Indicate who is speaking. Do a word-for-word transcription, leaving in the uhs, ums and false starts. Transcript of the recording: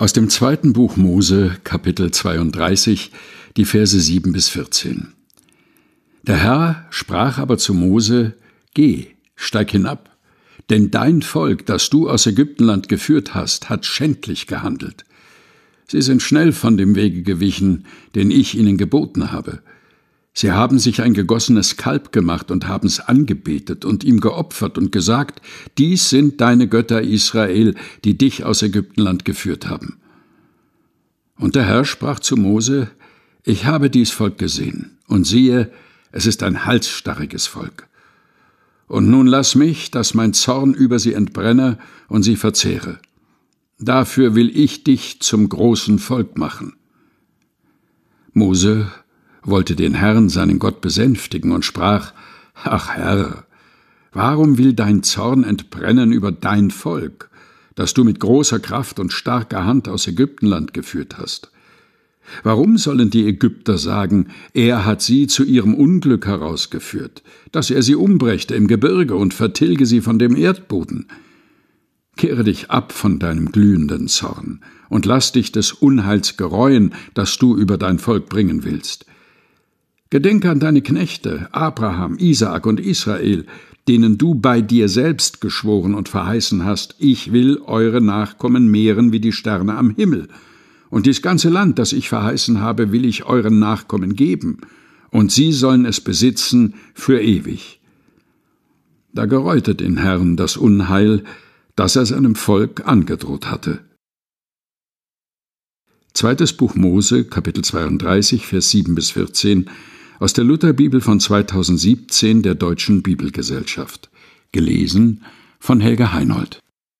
Speaker 1: Aus dem zweiten Buch Mose, Kapitel zweiunddreißig, die Verse sieben bis vierzehn. Der Herr sprach aber zu Mose: Geh, steig hinab, denn dein Volk, das du aus Ägyptenland geführt hast, hat schändlich gehandelt. Sie sind schnell von dem Wege gewichen, den ich ihnen geboten habe. Sie haben sich ein gegossenes Kalb gemacht und haben es angebetet und ihm geopfert und gesagt: Dies sind deine Götter, Israel, die dich aus Ägyptenland geführt haben. Und der Herr sprach zu Mose: Ich habe dies Volk gesehen, und siehe, es ist ein halsstarriges Volk. Und nun lass mich, dass mein Zorn über sie entbrenne und sie verzehre. Dafür will ich dich zum großen Volk machen. Mose wollte den Herrn, seinen Gott, besänftigen und sprach: Ach Herr, warum will dein Zorn entbrennen über dein Volk, das du mit großer Kraft und starker Hand aus Ägyptenland geführt hast? Warum sollen die Ägypter sagen, er hat sie zu ihrem Unglück herausgeführt, dass er sie umbrächte im Gebirge und vertilge sie von dem Erdboden? Kehre dich ab von deinem glühenden Zorn und lass dich des Unheils gereuen, das du über dein Volk bringen willst. Gedenke an deine Knechte, Abraham, Isaak und Israel, denen du bei dir selbst geschworen und verheißen hast: Ich will eure Nachkommen mehren wie die Sterne am Himmel. Und dies ganze Land, das ich verheißen habe, will ich euren Nachkommen geben, und sie sollen es besitzen für ewig. Da gereute den Herrn das Unheil, das er seinem Volk angedroht hatte. Zweites Buch Mose, Kapitel zweiunddreißig, Vers sieben bis vierzehn, aus der Lutherbibel von zweitausendsiebzehn der Deutschen Bibelgesellschaft. Gelesen von Helga Heinold.